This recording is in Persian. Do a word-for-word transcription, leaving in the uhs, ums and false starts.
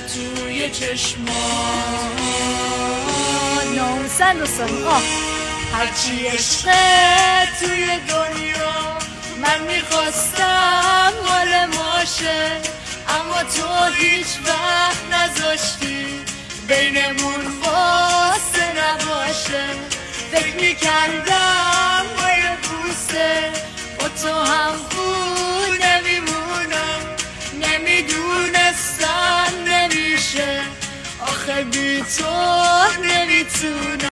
توی چشمان. ناموسن دوستان آه هرچی عشقه توی دنیا من میخواستم مال ماشه، اما تو هیچ وقت نذاشتی بینمون واسه نباشه. فکر میکردم با یه بوسه با تو هم بود نمیمونم، نمیدونستم نمیشه، آخه بی تو نمیتونم.